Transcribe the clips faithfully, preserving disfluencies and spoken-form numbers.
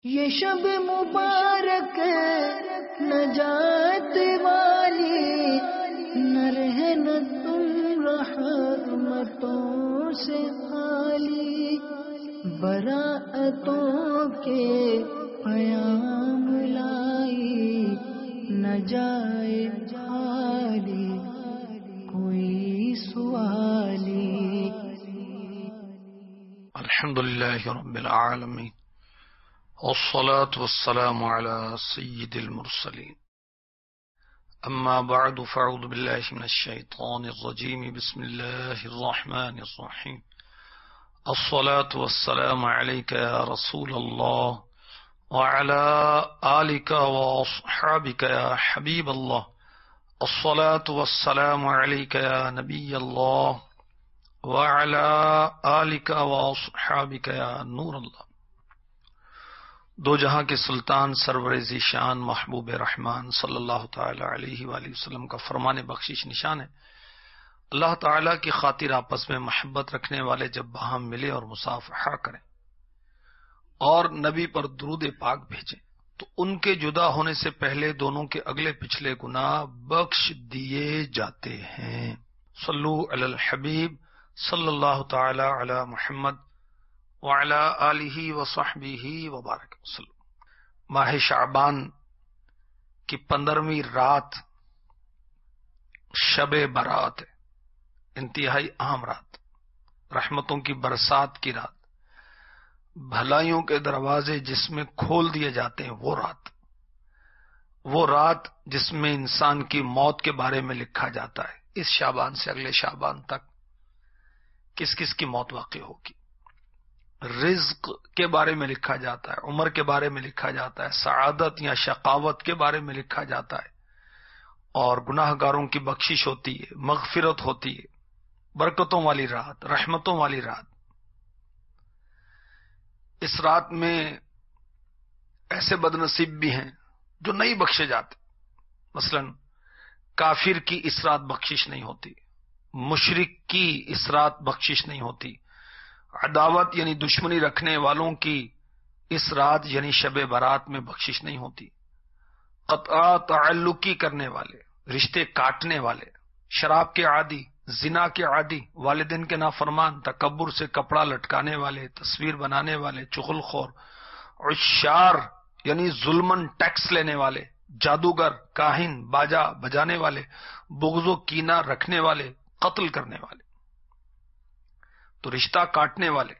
یہ شب مبارک نجات والی، نہ رہنا تم رحمتوں سے خالی، براءتوں کے پیام لائی، نہ جائے خالی کوئی سوالی۔ الحمدللہ رب العالمین، والصلاة والسلام على سید المرسلین، اما بعد فاعوذ باللہ من الشیطان الرجیم، بسم اللہ الرحمن الرحیم۔ الصلاة والسلام علیک یا رسول اللہ وعلى آلک واصحابک یا حبیب اللہ، الصلاة والسلام علیک یا نبی اللہ وعلى آلک واصحابک یا نور اللہ۔ دو جہاں کے سلطان سرور ذیشان محبوب رحمان صلی اللہ تعالی علیہ وآلہ وسلم کا فرمان بخشش نشان ہے، اللہ تعالی کی خاطر آپس میں محبت رکھنے والے جب باہم ملے اور مصافحہ کریں اور نبی پر درود پاک بھیجیں تو ان کے جدا ہونے سے پہلے دونوں کے اگلے پچھلے گناہ بخش دیے جاتے ہیں۔ صلو علی الحبیب صلی اللہ تعالی علی محمد وعلی آلہ وصحبہ وبارک وسلم۔ ماہ شعبان کی پندرہویں رات شب برات ہے، انتہائی اہم رات، رحمتوں کی برسات کی رات، بھلائیوں کے دروازے جس میں کھول دیے جاتے ہیں، وہ رات وہ رات جس میں انسان کی موت کے بارے میں لکھا جاتا ہے۔ اس شعبان سے اگلے شعبان تک کس کس کی موت واقع ہوگی، رزق کے بارے میں لکھا جاتا ہے، عمر کے بارے میں لکھا جاتا ہے، سعادت یا شقاوت کے بارے میں لکھا جاتا ہے، اور گناہ گاروں کی بخشش ہوتی ہے، مغفرت ہوتی ہے، برکتوں والی رات، رحمتوں والی رات۔ اس رات میں ایسے بد نصیب بھی ہیں جو نہیں بخشے جاتے، مثلا کافر کی اس رات بخشش نہیں ہوتی، مشرک کی اس رات بخشش نہیں ہوتی، عداوت یعنی دشمنی رکھنے والوں کی اس رات یعنی شب برات میں بخشش نہیں ہوتی، قطع تعلقی کرنے والے، رشتے کاٹنے والے، شراب کے عادی، زنا کے عادی، والدین کے نافرمان، تکبر سے کپڑا لٹکانے والے، تصویر بنانے والے، چغل خور، عشار یعنی ظلمن ٹیکس لینے والے، جادوگر، کاہن، باجا بجانے والے، بغض و کینہ رکھنے والے، قتل کرنے والے، تو رشتہ کاٹنے والے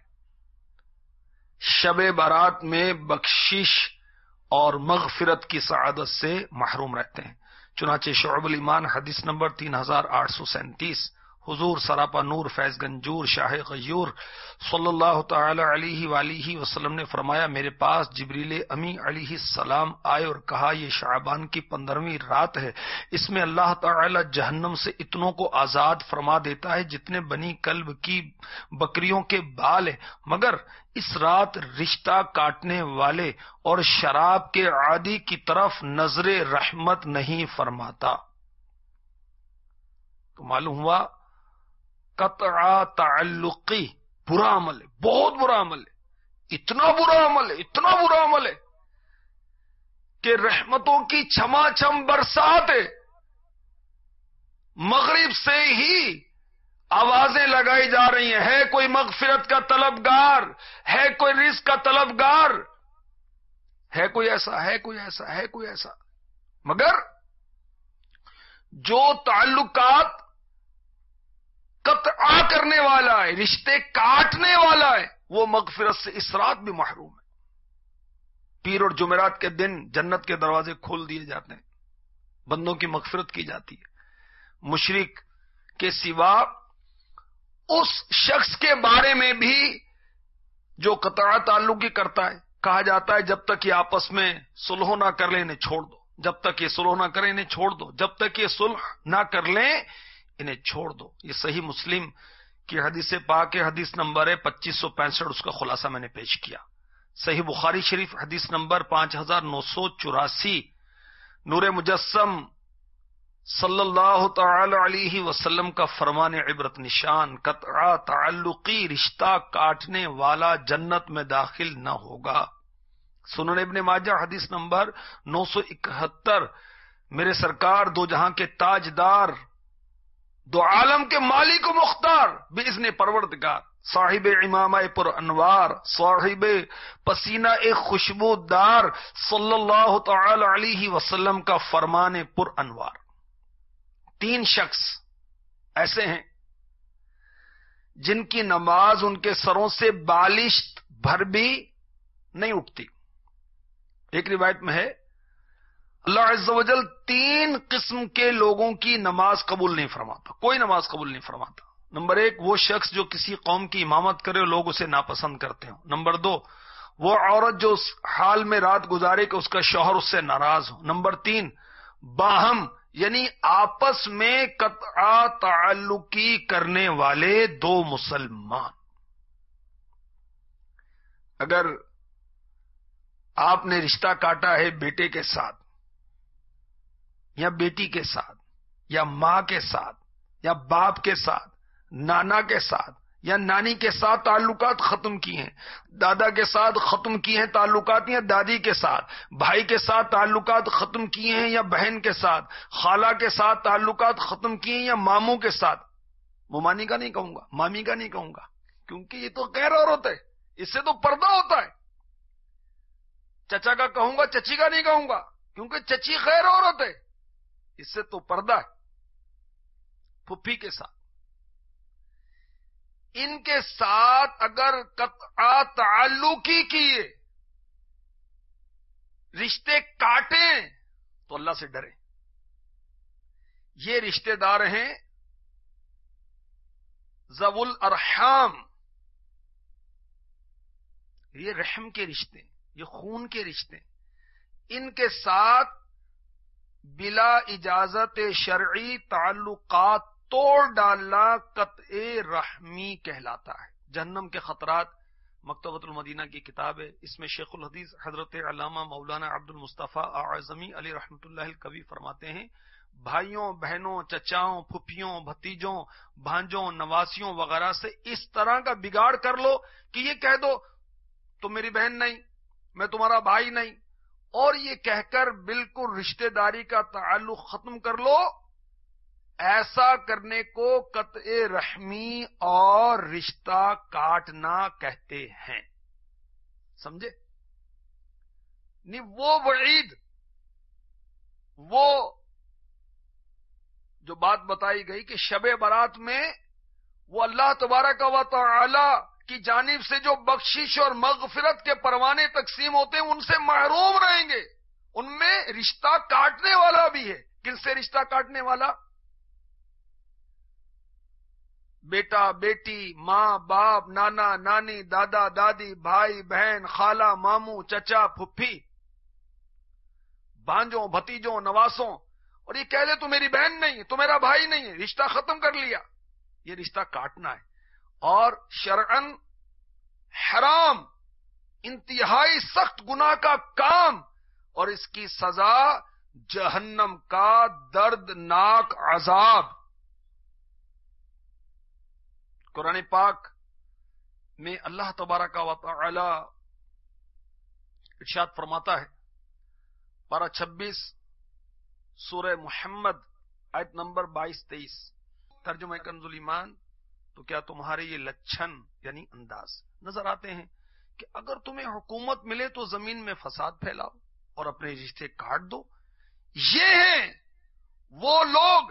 شب برات میں بخشش اور مغفرت کی سعادت سے محروم رہتے ہیں۔ چنانچہ شعب الایمان حدیث نمبر تین ہزار آٹھ سو سینتیس، حضور سراپا نور فیض گنجور شاہ غیور صلی اللہ تعالی علیہ وآلہ وسلم نے فرمایا، میرے پاس جبریل امی علیہ السلام آئے اور کہا، یہ شعبان کی پندرہویں رات ہے، اس میں اللہ تعالی جہنم سے اتنوں کو آزاد فرما دیتا ہے جتنے بنی کلب کی بکریوں کے بال ہیں، مگر اس رات رشتہ کاٹنے والے اور شراب کے عادی کی طرف نظر رحمت نہیں فرماتا۔ تو معلوم ہوا قطع تعلقی برا عمل ہے، بہت برا عمل ہے، اتنا برا عمل ہے، اتنا برا عمل ہے کہ رحمتوں کی چھما چھم برسات ہے، مغرب سے ہی آوازیں لگائی جا رہی ہیں، ہے کوئی مغفرت کا طلبگار، ہے کوئی رزق کا طلبگار، ہے کوئی ایسا، ہے کوئی ایسا، ہے کوئی ایسا، مگر جو تعلقات قطع کرنے والا ہے، رشتے کاٹنے والا ہے، وہ مغفرت سے اس رات بھی محروم ہے۔ پیر اور جمعرات کے دن جنت کے دروازے کھول دیے جاتے ہیں، بندوں کی مغفرت کی جاتی ہے۔ مشرک کے سوا اس شخص کے بارے میں بھی جو قطع تعلقی کرتا ہے، کہا جاتا ہے جب تک یہ آپس میں صلح نہ کر لیں انہیں چھوڑ دو، جب تک یہ صلح نہ کریں انہیں چھوڑ دو، جب تک یہ صلح نہ کر لیں انہیں چھوڑ دو۔ یہ صحیح مسلم کی حدیث پاک ہے، حدیث نمبر ہے پچیس سو پینسٹھ، اس کا خلاصہ میں نے پیش کیا۔ صحیح بخاری شریف حدیث نمبر پانچ ہزار نو سو چوراسی، نور مجسم صلی اللہ تعالی علیہ وسلم کا فرمان عبرت نشان، قطع تعلقی رشتہ کاٹنے والا جنت میں داخل نہ ہوگا۔ سنن ابن ماجہ حدیث نمبر نو سو اکہتر، میرے سرکار دو جہاں کے تاجدار، دو عالم کے مالک و مختار، باذن پروردگار، صاحب امامہ پر انوار، صاحب پسینہ ایک خوشبو دار، صلی اللہ تعالی علیہ وسلم کا فرمان پر انوار. تین شخص ایسے ہیں جن کی نماز ان کے سروں سے بالشت بھر بھی نہیں اٹھتی. ایک روایت میں ہے اللہ عز و جل تین قسم کے لوگوں کی نماز قبول نہیں فرماتا، کوئی نماز قبول نہیں فرماتا. نمبر ایک، وہ شخص جو کسی قوم کی امامت کرے اور لوگ اسے ناپسند کرتے ہوں. نمبر دو، وہ عورت جو اس حال میں رات گزارے کہ اس کا شوہر اس سے ناراض ہو. نمبر تین، باہم یعنی آپس میں قطع تعلقی کرنے والے دو مسلمان. اگر آپ نے رشتہ کاٹا ہے بیٹے کے ساتھ یا بیٹی کے ساتھ یا ماں کے ساتھ یا باپ کے ساتھ، نانا کے ساتھ یا نانی کے ساتھ تعلقات ختم کیے ہیں، دادا کے ساتھ ختم کیے ہیں تعلقات یا دادی کے ساتھ، بھائی کے ساتھ تعلقات ختم کیے ہیں یا بہن کے ساتھ، خالہ کے ساتھ تعلقات ختم کیے ہیں یا ماموں کے ساتھ. ممانی کا نہیں کہوں گا، مامی کا نہیں کہوں گا، کیونکہ یہ تو غیر عورت ہے، اس سے تو پردہ ہوتا ہے. چچا کا کہوں گا، چچی کا نہیں کہوں گا، کیونکہ چچی غیر عورت ہے، اس سے تو پردہ ہے. پھپھی کے ساتھ، ان کے ساتھ اگر قطع تعلقی کیے، رشتے کاٹیں تو اللہ سے ڈریں. یہ رشتے دار ہیں ذو الارحام، یہ رحم کے رشتے، یہ خون کے رشتے. ان کے ساتھ بلا اجازت شرعی تعلقات توڑ ڈالنا قطع رحمی کہلاتا ہے. جہنم کے خطرات مکتبۃ المدینہ کی کتاب ہے، اس میں شیخ الحدیث حضرت علامہ مولانا عبد المصطفیٰ اعظمی علی رحمۃ اللہ الکوی فرماتے ہیں، بھائیوں، بہنوں، چچاؤں، پھپھیوں، بھتیجوں، بھانجوں، نواسیوں وغیرہ سے اس طرح کا بگاڑ کر لو کہ یہ کہہ دو تم میری بہن نہیں، میں تمہارا بھائی نہیں، اور یہ کہہ کر بالکل رشتہ داری کا تعلق ختم کر لو. ایسا کرنے کو قطع رحمی اور رشتہ کاٹنا کہتے ہیں. سمجھے؟ نہیں وہ وعید، وہ جو بات بتائی گئی کہ شب برات میں وہ اللہ تبارک و تعالی کی جانب سے جو بخشش اور مغفرت کے پروانے تقسیم ہوتے ہیں ان سے محروم رہیں گے. ان میں رشتہ کاٹنے والا بھی ہے. کن سے رشتہ کاٹنے والا؟ بیٹا بیٹی، ماں باپ، نانا نانی، دادا دادی، بھائی بہن، خالہ ماموں، چچا پھپھی، بھانجوں بھتیجوں نواسوں، اور یہ کہہ دے تو میری بہن نہیں، تو میرا بھائی نہیں ہے، رشتہ ختم کر لیا. یہ رشتہ کاٹنا ہے اور شرعن حرام، انتہائی سخت گناہ کا کام، اور اس کی سزا جہنم کا دردناک عذاب. قرآن پاک میں اللہ تبارک و تعالی ارشاد فرماتا ہے، پارہ چھبیس سورہ محمد آیت نمبر بائیس تیئیس، ترجمہ کنز الایمان، تو کیا تمہارے یہ لچھن یعنی انداز نظر آتے ہیں کہ اگر تمہیں حکومت ملے تو زمین میں فساد پھیلاؤ اور اپنے رشتے کاٹ دو. یہ ہیں وہ لوگ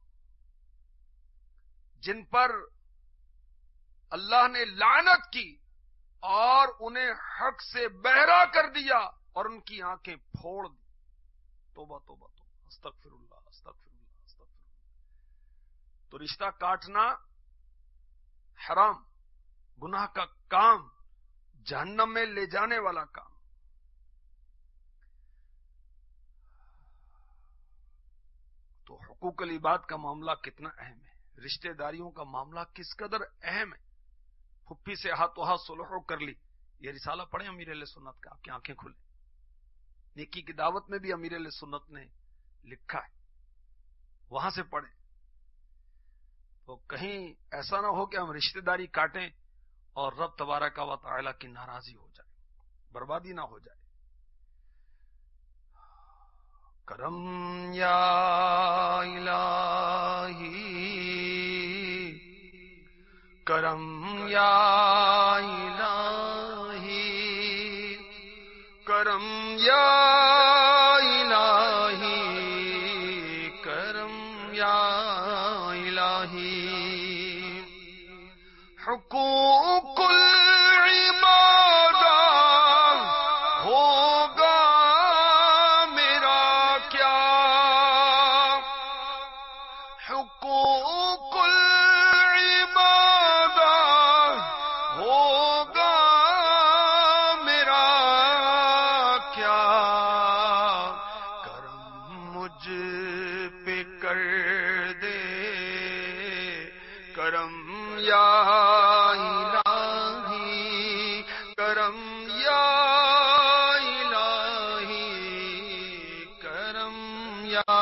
جن پر اللہ نے لعنت کی اور انہیں حق سے بہرا کر دیا اور ان کی آنکھیں پھوڑ دی. توبہ توبہ توبہ، استغفر اللہ استغفر اللہ استغفر اللہ. تو رشتہ کاٹنا حرام، گناہ کا کام، جہنم میں لے جانے والا کام. تو حقوق العباد کا معاملہ کتنا اہم ہے، رشتہ داریوں کا معاملہ کس قدر اہم ہے. پھپھی سے ہاتھوں ہاتھ صلح کر لی. یہ رسالہ پڑھیں امیر اہل سنت کا، آپ کی آنکھیں کھلیں. نیکی کی دعوت میں بھی امیر اہل سنت نے لکھا ہے، وہاں سے پڑھیں. تو کہیں ایسا نہ ہو کہ ہم رشتہ داری کاٹیں اور رب تبارک و تعالی کی ناراضی ہو جائے، بربادی نہ ہو جائے. کرم یا الہی کرم یا الہی کرم یا الہی کرم یا الہی حقوق العباد ہوگا میرا کیا حقوق العباد ہوگا میرا کیا کرم مجھ پہ کر دے کرم یا الہی کرم یا الہی کرم یا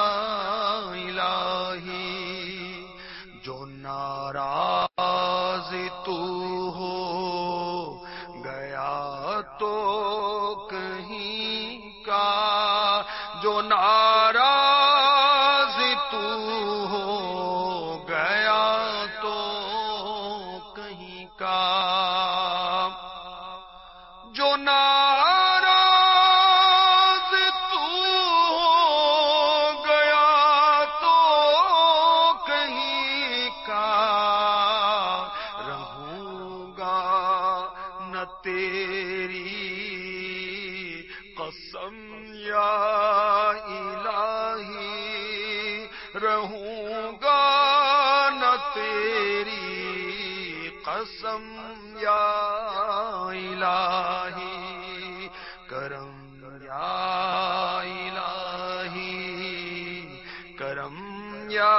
الہی جو ناراض تو ہو گیا تو کہیں کا جو ناراض تو ہو گیا تو کہیں کا جو ناراض تو ہو گیا تو کہیں کا رہوں گا نہ تیری قسم یا الہی رہوں گا نہ تیری قسم یا الہی کرم یا الہی کرم یا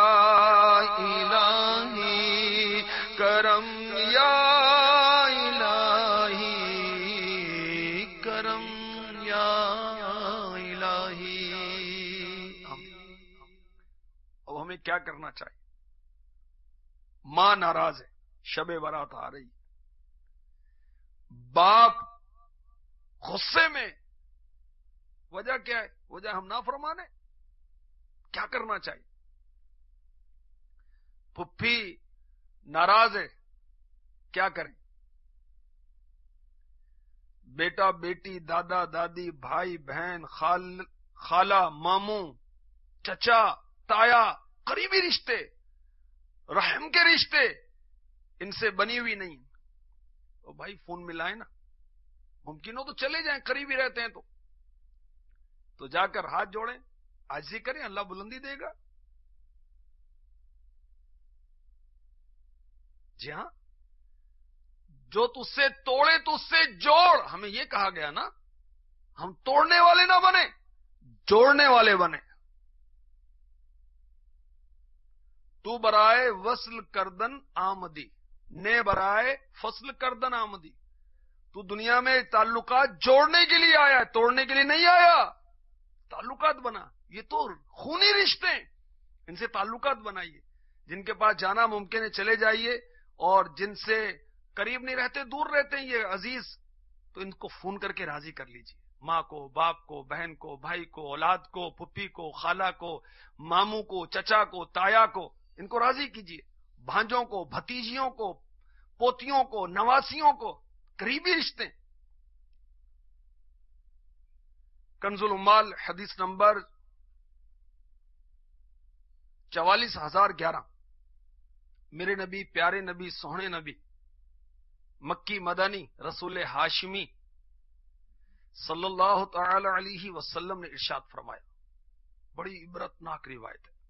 الہی کرم یا الہی کرم یا الہی اب ہمیں کیا کرنا چاہیے؟ ماں ناراض ہے، شب برات آ رہی، باپ غصے میں، وجہ کیا ہے؟ وجہ ہم نافرمان ہیں۔ کیا کرنا چاہیے؟ پھپھی ناراض ہے، کیا کریں؟ بیٹا بیٹی، دادا دادی، بھائی بہن، خال خالہ ماموں، چچا تایا، قریبی رشتے، رحم کے رشتے، ان سے بنی ہوئی نہیں، تو بھائی فون ملائے نا، ممکن ہو تو چلے جائیں، قریبی رہتے ہیں تو تو جا کر ہاتھ جوڑیں، عاجزی کریں، اللہ بلندی دے گا۔ جی ہاں، جو تجھ سے توڑے تو اس سے جوڑ، ہمیں یہ کہا گیا نا، ہم توڑنے والے نہ بنے، جوڑنے والے بنے۔ تو برائے وصل کردن آمدی، نے برائے فصل کردن آمدی، تو دنیا میں تعلقات جوڑنے کے لیے آیا، توڑنے کے لیے نہیں آیا۔ تعلقات بنا، یہ تو خونی رشتے ہیں، ان سے تعلقات بنائیے۔ جن کے پاس جانا ممکن ہے چلے جائیے، اور جن سے قریب نہیں رہتے، دور رہتے ہیں یہ عزیز، تو ان کو فون کر کے راضی کر لیجیے، ماں کو، باپ کو، بہن کو، بھائی کو، اولاد کو، پھپھی کو، خالہ کو، ماموں کو، چچا کو، تایا کو، ان کو راضی کیجیے، بھانجوں کو، بھتیجیوں کو، پوتیوں کو، نواسیوں کو، قریبی رشتے۔ کنز الاموال حدیث نمبر چوالیس ہزار گیارہ، میرے نبی، پیارے نبی، سوہنے نبی، مکی مدنی، رسول ہاشمی صلی اللہ تعالی علیہ وسلم نے ارشاد فرمایا، بڑی عبرتناک روایت ہے،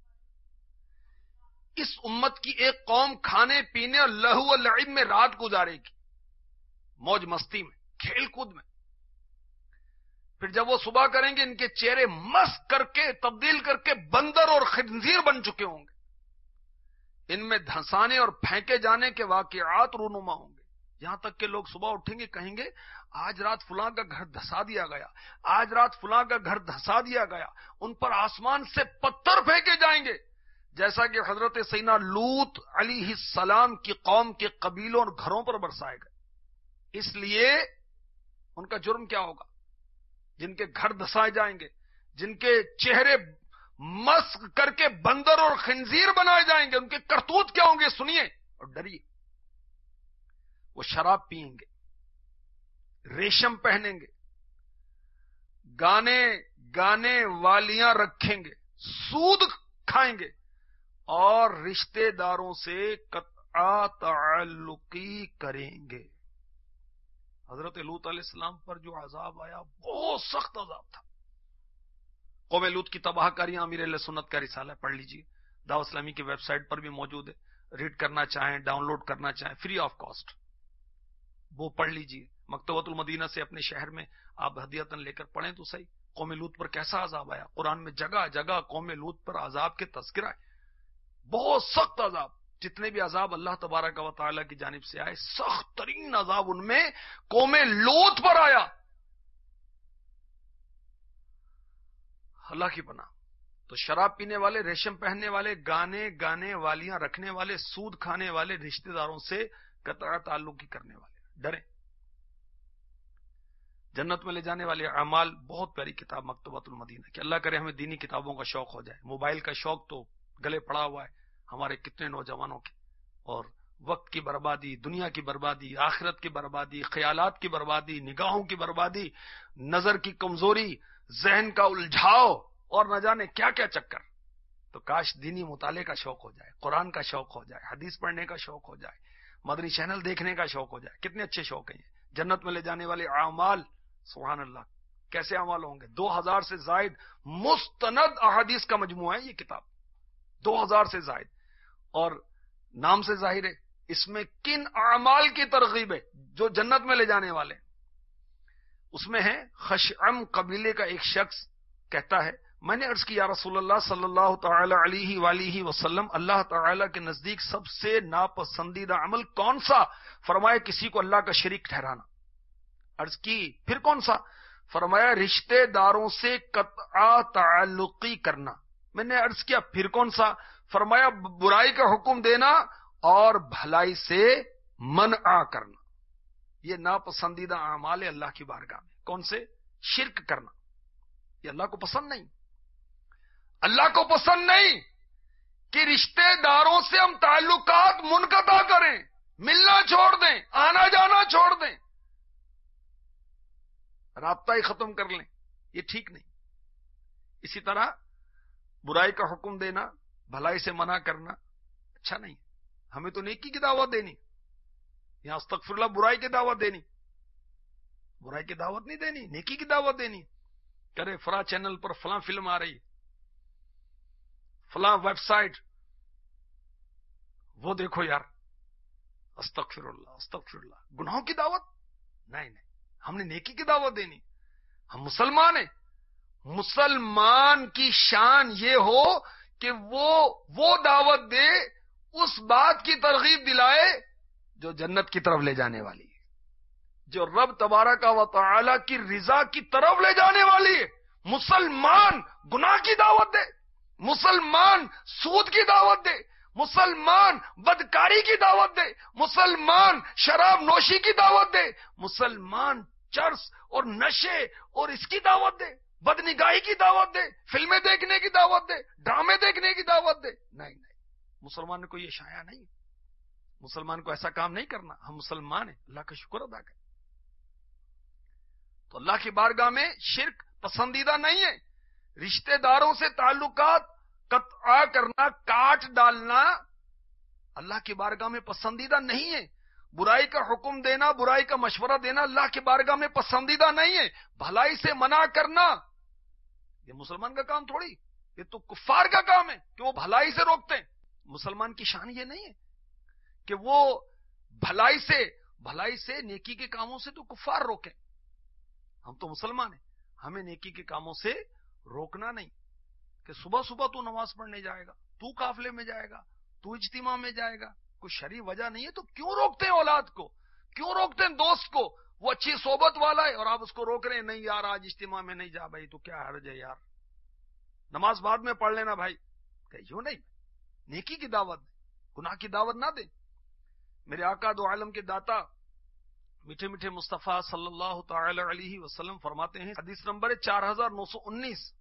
اس امت کی ایک قوم کھانے پینے اور لہو و لعب میں رات گزارے گی، موج مستی میں، کھیل کود میں، پھر جب وہ صبح کریں گے ان کے چہرے مسخ کر کے، تبدیل کر کے بندر اور خنزیر بن چکے ہوں گے، ان میں دھنسانے اور پھینکے جانے کے واقعات رونما ہوں گے، یہاں تک کہ لوگ صبح اٹھیں گے کہیں گے آج رات فلاں کا گھر دھسا دیا گیا، آج رات فلاں کا گھر دھسا دیا گیا، ان پر آسمان سے پتھر پھینکے جائیں گے، جیسا کہ حضرت سیدنا لوط علیہ السلام کی قوم کے قبیلوں اور گھروں پر برسائے گئے۔ اس لیے ان کا جرم کیا ہوگا؟ جن کے گھر دھسائے جائیں گے، جن کے چہرے مسخ کر کے بندر اور خنزیر بنائے جائیں گے، ان کے کرتوت کیا ہوں گے سنیے اور ڈریے۔ وہ شراب پئیں گے، ریشم پہنیں گے، گانے گانے والیاں رکھیں گے، سود کھائیں گے اور رشتہ داروں سے قطع تعلقی کریں گے۔ حضرت لوط علیہ السلام پر جو عذاب آیا بہت سخت عذاب تھا۔ قوم لوط کی تباہ کاریاں امیر اہل سنت کا رسالہ پڑھ لیجیے، دعوت اسلامی کی ویب سائٹ پر بھی موجود ہے، ریڈ کرنا چاہیں ڈاؤن لوڈ کرنا چاہیں فری آف کاسٹ وہ پڑھ لیجیے۔ مکتبۃ المدینہ سے اپنے شہر میں آپ ہدیتاً لے کر پڑھیں تو صحیح، قوم لوط پر کیسا عذاب آیا۔ قرآن میں جگہ جگہ قوم لوط پر عذاب کے تذکرہ ہے، بہت سخت عذاب۔ جتنے بھی عذاب اللہ تبارک و تعالی کی جانب سے آئے، سخت ترین عذاب ان میں قوم لوط پر آیا۔ اللہ کی پناہ۔ تو شراب پینے والے، ریشم پہننے والے، گانے گانے والیاں رکھنے والے، سود کھانے والے، رشتہ داروں سے قطع تعلق کی کرنے والے ڈریں۔ جنت میں لے جانے والے اعمال، بہت پیاری کتاب مکتبۃ المدینہ کہ اللہ کرے ہمیں دینی کتابوں کا شوق ہو جائے۔ موبائل کا شوق تو گلے پڑا ہوا ہے ہمارے کتنے نوجوانوں کے، اور وقت کی بربادی، دنیا کی بربادی، آخرت کی بربادی، خیالات کی بربادی، نگاہوں کی بربادی، نظر کی کمزوری، ذہن کا الجھاؤ اور نہ جانے کیا کیا چکر۔ تو کاش دینی مطالعے کا شوق ہو جائے، قرآن کا شوق ہو جائے، حدیث پڑھنے کا شوق ہو جائے، مدنی چینل دیکھنے کا شوق ہو جائے۔ کتنے اچھے شوق ہیں یہ۔ جنت میں لے جانے والے اعمال، سبحان اللہ کیسے اعمال ہوں گے۔ دو ہزار سے زائد مستند احادیث کا مجموعہ ہے یہ کتاب، دو ہزار سے زائد، اور نام سے ظاہر ہے اس میں کن اعمال کی ترغیب ہے جو جنت میں لے جانے والے۔ اس میں ہے خشعم قبیلے کا ایک شخص کہتا ہے، میں نے عرض کیا رسول اللہ صلی اللہ تعالی علیہ وآلہ وسلم، اللہ تعالی کے نزدیک سب سے ناپسندیدہ عمل کون سا؟ فرمایا کسی کو اللہ کا شریک ٹھہرانا۔ عرض کی پھر کون سا؟ فرمایا رشتہ داروں سے قطع تعلقی کرنا۔ میں نے عرض کیا پھر کون سا؟ فرمایا برائی کا حکم دینا اور بھلائی سے منع کرنا۔ یہ ناپسندیدہ اعمال ہے اللہ کی بارگاہ میں۔ کون سے؟ شرک کرنا، یہ اللہ کو پسند نہیں۔ اللہ کو پسند نہیں کہ رشتہ داروں سے ہم تعلقات منقطع کریں، ملنا چھوڑ دیں، آنا جانا چھوڑ دیں، رابطہ ہی ختم کر لیں، یہ ٹھیک نہیں۔ اسی طرح برائی کا حکم دینا، بھلائی سے منع کرنا اچھا نہیں۔ ہمیں تو نیکی کی دعوت دینی، یہاں استغفر اللہ برائی کی دعوت دینی، برائی کی دعوت نہیں دینی، نیکی کی دعوت دینی۔ کرے فلاں چینل پر فلاں فلم آ رہی، فلاں ویب سائٹ، وہ دیکھو یار، استغفر اللہ استغفر اللہ، گناہوں کی دعوت نہیں نہیں، ہم نے نیکی کی دعوت دینی۔ ہم مسلمان ہیں، مسلمان کی شان یہ ہو کہ وہ وہ دعوت دے، اس بات کی ترغیب دلائے جو جنت کی طرف لے جانے والی ہے، جو رب تبارک و تعالی کی رضا کی طرف لے جانے والی ہے۔ مسلمان گناہ کی دعوت دے، مسلمان سود کی دعوت دے، مسلمان بدکاری کی دعوت دے، مسلمان شراب نوشی کی دعوت دے، مسلمان چرس اور نشے اور اس کی دعوت دے، بدنگاہی کی دعوت دے، فلمیں دیکھنے کی دعوت دے، ڈرامے دیکھنے کی دعوت دے۔ نہیں نہیں، مسلمان کو یہ شایع نہیں، مسلمان کو ایسا کام نہیں کرنا۔ ہم مسلمان ہیں، اللہ کا شکر ادا کریں۔ تو اللہ کی بارگاہ میں شرک پسندیدہ نہیں ہے۔ رشتہ داروں سے تعلقات قطع کرنا، کاٹ ڈالنا اللہ کی بارگاہ میں پسندیدہ نہیں ہے۔ برائی کا حکم دینا، برائی کا مشورہ دینا اللہ کی بارگاہ میں پسندیدہ نہیں ہے۔ بھلائی سے منع کرنا یہ مسلمان کا کام تھوڑی، یہ تو کفار کا کام ہے کہ وہ بھلائی سے روکتے ہیں۔ مسلمان کی شان یہ نہیں ہے کہ وہ بھلائی سے بھلائی سے نیکی کے کاموں سے تو کفار روکیں۔ ہم تو مسلمان ہیں، ہمیں نیکی کے کاموں سے روکنا نہیں کہ صبح صبح تو نماز پڑھنے جائے گا، تو قافلے میں جائے گا، تو اجتماع میں جائے گا، کوئی شرعی وجہ نہیں ہے تو کیوں روکتے ہیں اولاد کو، کیوں روکتے ہیں دوست کو؟ وہ اچھی صحبت والا ہے اور آپ اس کو روک رہے ہیں، نہیں یار آج اجتماع میں نہیں جا بھائی، تو کیا حرج ہے یار، نماز بعد میں پڑھ لینا بھائی۔ کہیو نہیں، نیکی کی دعوت دیں، گناہ کی دعوت نہ دیں۔ میرے آقا دو عالم کے داتا میٹھے میٹھے مصطفیٰ صلی اللہ تعالی علیہ وسلم فرماتے ہیں، حدیث نمبر چار ہزار نو سو انیس،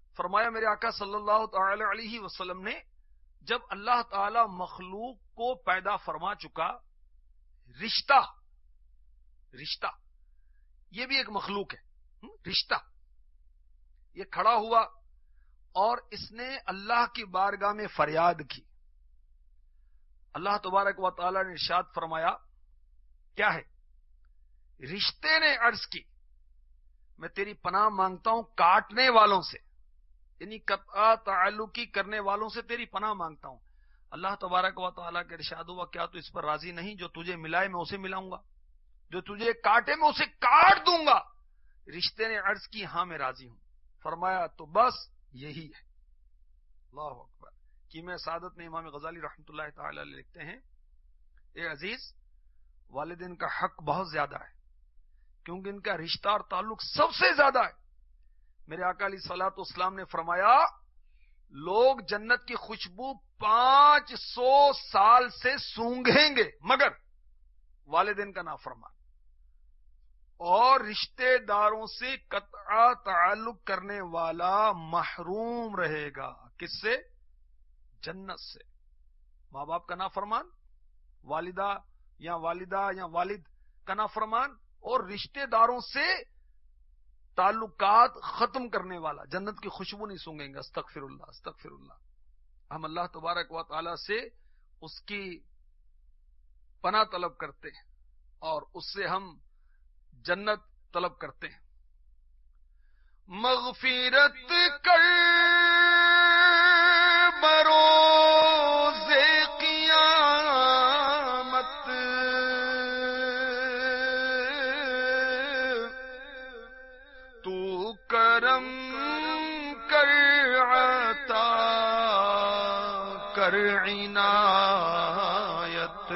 فرمایا میرے آقا صلی اللہ تعالی علیہ وسلم نے جب اللہ تعالی مخلوق کو پیدا فرما چکا، رشتہ رشتہ یہ بھی ایک مخلوق ہے، رشتہ یہ کھڑا ہوا اور اس نے اللہ کی بارگاہ میں فریاد کی. اللہ تبارک و تعالی نے ارشاد فرمایا کیا ہے؟ رشتے نے عرض کی میں تیری پناہ مانگتا ہوں کاٹنے والوں سے، یعنی قطع تعلقی کرنے والوں سے تیری پناہ مانگتا ہوں. اللہ تبارک و تعالیٰ کے ارشاد ہوا کیا تو اس پر راضی نہیں؟ جو تجھے ملائے میں اسے ملاؤں گا، جو تجھے کاٹے میں اسے کاٹ دوں گا. رشتے نے عرض کی ہاں میں راضی ہوں. فرمایا تو بس یہی ہے. اللہ اکبر. کیمیا سعادت میں امام غزالی رحمۃ اللہ تعالی علیہ لکھتے ہیں اے عزیز، والدین کا حق بہت زیادہ ہے کیونکہ ان کا رشتہ اور تعلق سب سے زیادہ ہے. میرے آقا علیہ الصلوۃ والسلام نے فرمایا لوگ جنت کی خوشبو پانچ سو سال سے سونگھیں گے مگر والدین کا نافرمان اور رشتے داروں سے قطع تعلق کرنے والا محروم رہے گا. کس سے؟ جنت سے. ماں باپ کا نافرمان، والدہ یا والدہ یا والد کا نافرمان اور رشتے داروں سے تعلقات ختم کرنے والا جنت کی خوشبو نہیں سونگیں گے. استغفر اللہ استغفر اللہ. ہم اللہ تبارک و تعالی سے اس کی پناہ طلب کرتے ہیں اور اس سے ہم جنت طلب کرتے ہیں. مغفرت کر بروز قیامت تو کرم کر عطا کر عنایت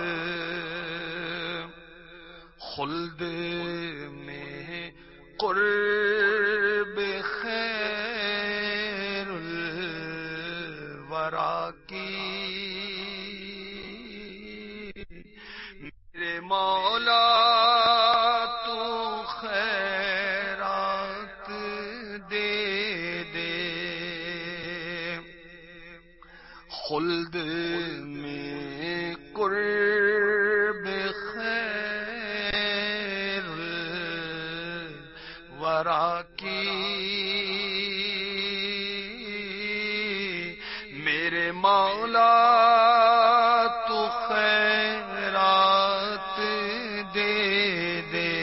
خلد میں قرب خیر الورا کی میرے مولا تو خیرات دے دے خلد میں قرب خیر الورا کی میرے مولا تو خیرات دے دے.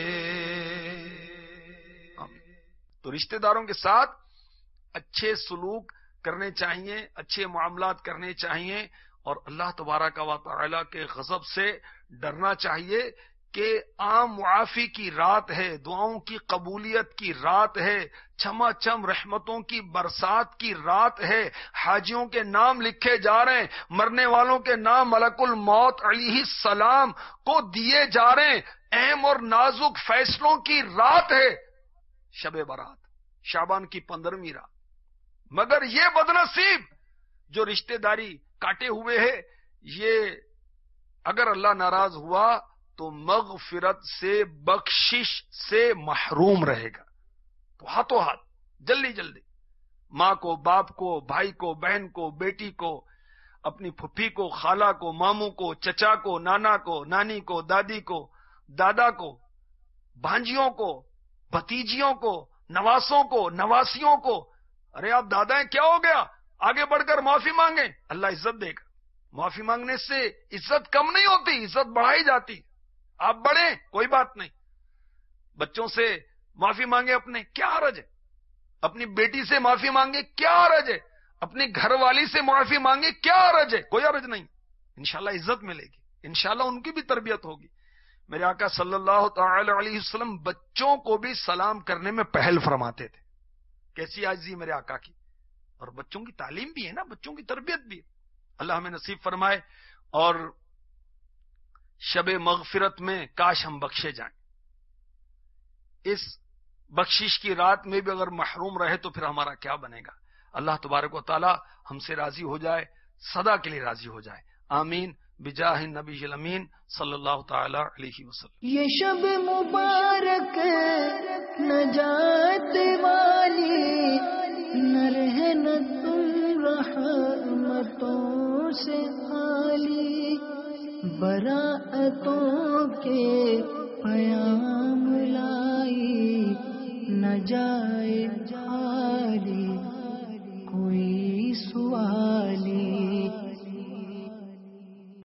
تو رشتہ داروں کے ساتھ اچھے سلوک کرنے چاہیے، اچھے معاملات کرنے چاہیے اور اللہ تبارک و تعالی کے غضب سے ڈرنا چاہیے کہ عام معافی کی رات ہے، دعاؤں کی قبولیت کی رات ہے، چھما چھم رحمتوں کی برسات کی رات ہے. حاجیوں کے نام لکھے جا رہے ہیں، مرنے والوں کے نام ملک الموت علیہ السلام کو دیے جا رہے ہیں. اہم اور نازک فیصلوں کی رات ہے شب برات، شعبان کی پندرہویں رات. مگر یہ بدنصیب جو رشتہ داری کاٹے ہوئے ہے، یہ اگر اللہ ناراض ہوا تو مغفرت سے بخشش سے محروم رہے گا. تو ہاتھوں ہاتھ جلدی جلدی ماں کو، باپ کو، بھائی کو، بہن کو، بیٹی کو، اپنی پھپھی کو، خالہ کو، ماموں کو، چچا کو، نانا کو، نانی کو، دادی کو، دادا کو، بھانجیوں کو، بھتیجیوں کو، نواسوں کو، نواسیوں کو. ارے آپ دادا ہیں کیا ہو گیا؟ آگے بڑھ کر معافی مانگیں، اللہ عزت دے گا. معافی مانگنے سے عزت کم نہیں ہوتی، عزت بڑھائی جاتی. آپ بڑھیں کوئی بات نہیں، بچوں سے معافی مانگے، اپنے کیا حرج ہے؟ اپنی بیٹی سے معافی مانگے کیا حرج ہے؟ اپنی گھر والی سے معافی مانگے کیا حرج ہے؟ کوئی حرج نہیں. انشاءاللہ عزت ملے گی، انشاءاللہ ان کی بھی تربیت ہوگی. میرے آقا صلی اللہ تعالی علیہ وسلم بچوں کو بھی سلام کرنے میں پہل فرماتے تھے. کیسی عاجزی میرے آقا کی. اور بچوں کی تعلیم بھی ہے نا، بچوں کی تربیت بھی ہے. اللہ ہمیں نصیب فرمائے اور شب مغفرت میں کاش ہم بخشے جائیں. اس بخشش کی رات میں بھی اگر محروم رہے تو پھر ہمارا کیا بنے گا. اللہ تبارک و تعالی ہم سے راضی ہو جائے، سدا کے لیے راضی ہو جائے. آمین بجاہ نبی الامین صلی اللہ تعالی علیہ وسلم. یہ شب مبارک نجات والی براعتوں کے پیام لائی نہ جائے